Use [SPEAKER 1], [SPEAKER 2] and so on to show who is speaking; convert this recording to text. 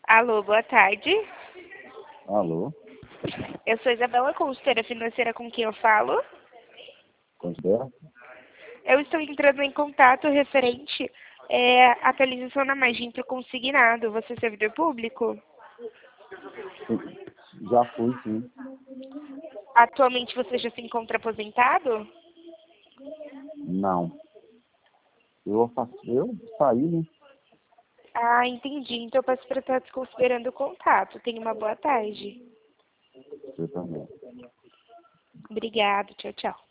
[SPEAKER 1] Alô, boa tarde.
[SPEAKER 2] Alô,
[SPEAKER 1] Eu sou Isabela, consultora financeira, com quem eu falo.
[SPEAKER 2] considera?
[SPEAKER 1] Eu estou entrando em contato referente à atualização na margem para o consignado. Você é servidor público?
[SPEAKER 2] Já fui, sim.
[SPEAKER 1] Atualmente você já se encontra aposentado?
[SPEAKER 2] Não. Eu saí, né?
[SPEAKER 1] Ah, entendi. Então eu peço para estar desconsiderando o contato. Tenha uma boa tarde.
[SPEAKER 2] Você também.
[SPEAKER 1] Obrigada. Tchau, tchau.